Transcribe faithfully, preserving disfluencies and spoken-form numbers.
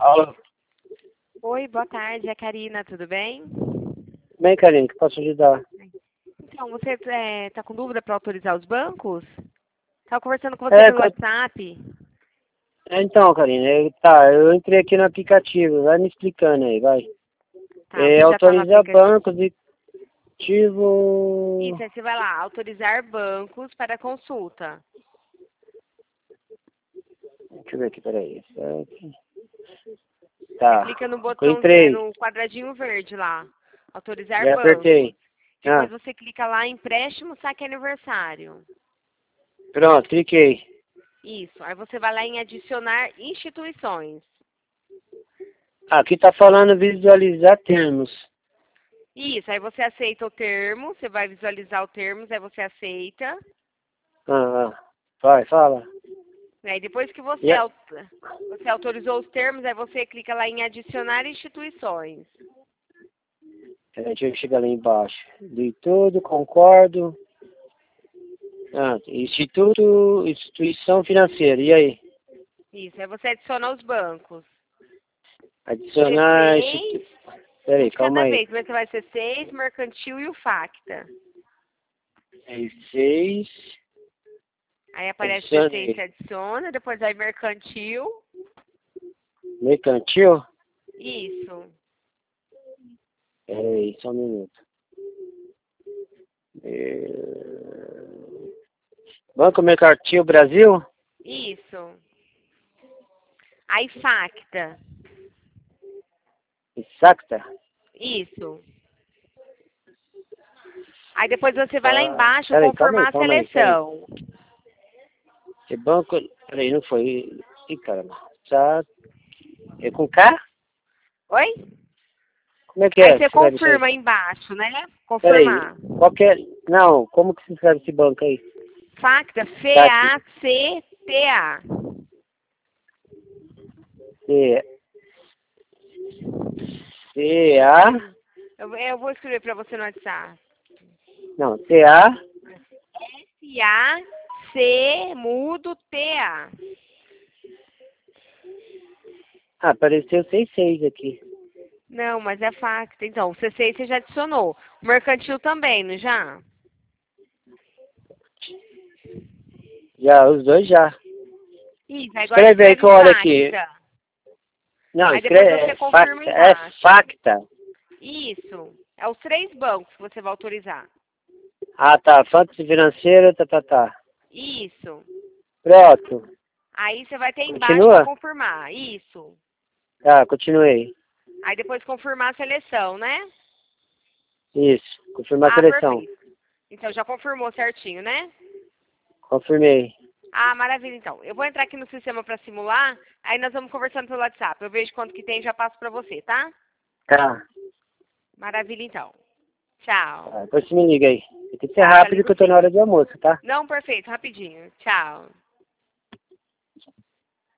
Alô? Oi, boa tarde, é a Karina, tudo bem? Bem, Karine, que posso ajudar? Então, você está com dúvida para autorizar os bancos? Estava conversando com você É, pelo co- WhatsApp. é, então, Karine, eu- tá, eu entrei aqui no aplicativo, vai me explicando aí, vai. Tá, É, você já está no autorizar aplicativo. bancos e ativo... Isso, aí você vai lá, autorizar bancos para consulta. Deixa eu ver aqui, peraí. Sete. Você Tá, clica no eu botãozinho, entrei, no quadradinho verde lá, autorizar já bancos. apertei. Depois Ah, você clica lá, empréstimo, saque aniversário. pronto, cliquei. Isso, aí você vai lá em adicionar instituições. Aqui tá falando visualizar termos. Isso, aí você aceita o termo, você vai visualizar o termos, aí você aceita. Ah, ah, vai, fala. Aí depois que você, E a- au- você autorizou os termos, aí você clica lá em adicionar instituições. Peraí, deixa eu chegar lá embaixo. Li tudo, concordo. Ah, instituto, instituição financeira, e aí? Isso, aí você adiciona os bancos. Adicionar instituto. C seis, um Peraí, de calma cada aí. vez, mas você vai ser seis, mercantil e o Facta. É seis. Aí aparece C seis, você Adicionei. adiciona, depois vai mercantil. Mercantil? Isso, Peraí, só um minuto. É, Banco Mercantil Brasil? isso. Aí Facta, Exacta? isso. Aí depois você vai lá Tá. embaixo Peraí, calma aí, confirmar a calma aí, peraí. seleção. Esse banco. Peraí, não foi. Ih, caramba. Tá. É com K? Oi? Como é que Aí é? você Escreve isso aí. confirma aí embaixo, né? Peraí. Confirmar. Qual que é? Não, como que se escreve esse banco aí? Facta, Tá aqui. F A C T A. C. C. A. Eu, eu vou escrever para você no WhatsApp. Não, C. A. F A C mudo T A. Ah, apareceu seis seis aqui. Não, mas é Facta. Então, o C seis você já adicionou. O mercantil também, não já? Já, os dois já. Isso, aí agora Escreve aí que escreve eu olho aqui. Facta. Não, Aí depois escreve. você É confirma facta. É embaixo. facta. Isso. É os três bancos que você vai autorizar. Ah, tá. Fantasy financeira, tá, tá, tá. Isso. Pronto. Aí você vai ter embaixo para Continua? confirmar. Isso. Tá, continuei. Aí depois confirmar a seleção, né? Isso. Confirmar a Ah, seleção. perfeito. Então já confirmou certinho, né? Confirmei. Ah, maravilha, então. Eu vou entrar aqui no sistema para simular, aí nós vamos conversando pelo WhatsApp. Eu vejo quanto que tem e já passo para você, tá? Tá. Maravilha, então. Tchau. Tá, depois você me liga aí. Tem que ser Tá, já rápido que ligo eu tô na sim. hora de almoço, tá? Não, perfeito, rapidinho. Tchau.